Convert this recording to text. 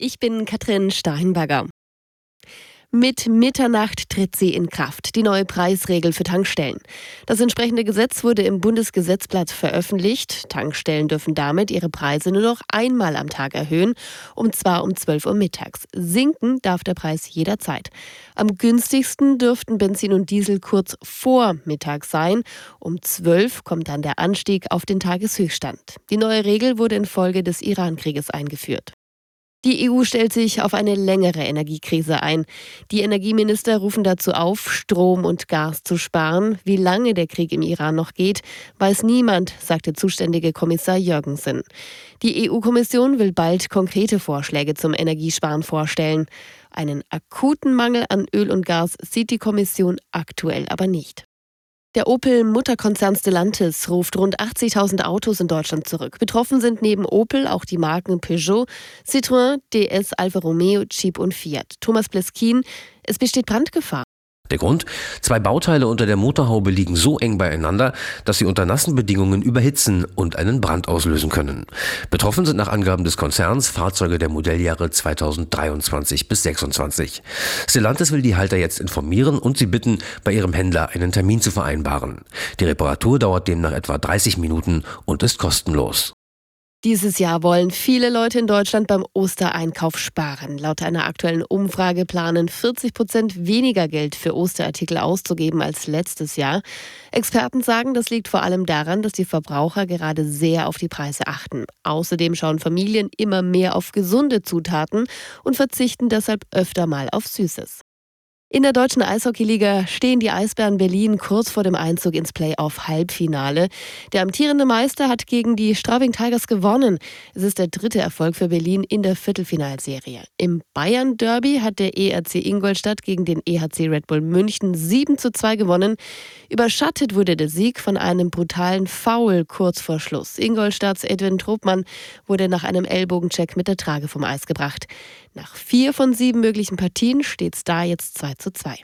Ich bin Katrin Steinberger. Mit Mitternacht tritt sie in Kraft, die neue Preisregel für Tankstellen. Das entsprechende Gesetz wurde im Bundesgesetzblatt veröffentlicht. Tankstellen dürfen damit ihre Preise nur noch einmal am Tag erhöhen, und zwar um 12 Uhr mittags. Sinken darf der Preis jederzeit. Am günstigsten dürften Benzin und Diesel kurz vor Mittag sein. Um 12 kommt dann der Anstieg auf den Tageshöchststand. Die neue Regel wurde infolge des Iran-Krieges eingeführt. Die EU stellt sich auf eine längere Energiekrise ein. Die Energieminister rufen dazu auf, Strom und Gas zu sparen. Wie lange der Krieg im Iran noch geht, weiß niemand, sagt der zuständige Kommissar Jørgensen. Die EU-Kommission will bald konkrete Vorschläge zum Energiesparen vorstellen. Einen akuten Mangel an Öl und Gas sieht die Kommission aktuell aber nicht. Der Opel-Mutterkonzern Stellantis ruft rund 80.000 Autos in Deutschland zurück. Betroffen sind neben Opel auch die Marken Peugeot, Citroën, DS, Alfa Romeo, Jeep und Fiat. Thomas Pleskin, es besteht Brandgefahr. Der Grund? 2 Bauteile unter der Motorhaube liegen so eng beieinander, dass sie unter nassen Bedingungen überhitzen und einen Brand auslösen können. Betroffen sind nach Angaben des Konzerns Fahrzeuge der Modelljahre 2023 bis 2026. Stellantis will die Halter jetzt informieren und sie bitten, bei ihrem Händler einen Termin zu vereinbaren. Die Reparatur dauert demnach etwa 30 Minuten und ist kostenlos. Dieses Jahr wollen viele Leute in Deutschland beim Ostereinkauf sparen. Laut einer aktuellen Umfrage planen 40% weniger Geld für Osterartikel auszugeben als letztes Jahr. Experten sagen, das liegt vor allem daran, dass die Verbraucher gerade sehr auf die Preise achten. Außerdem schauen Familien immer mehr auf gesunde Zutaten und verzichten deshalb öfter mal auf Süßes. In der deutschen Eishockeyliga stehen die Eisbären Berlin kurz vor dem Einzug ins Playoff-Halbfinale. Der amtierende Meister hat gegen die Straubing Tigers gewonnen. Es ist der 3. Erfolg für Berlin in der Viertelfinalserie. Im Bayern-Derby hat der ERC Ingolstadt gegen den EHC Red Bull München 7:2 gewonnen. Überschattet wurde der Sieg von einem brutalen Foul kurz vor Schluss. Ingolstadts Edwin Tropmann wurde nach einem Ellbogencheck mit der Trage vom Eis gebracht. Nach 4 von 7 möglichen Partien steht es da jetzt 2:2.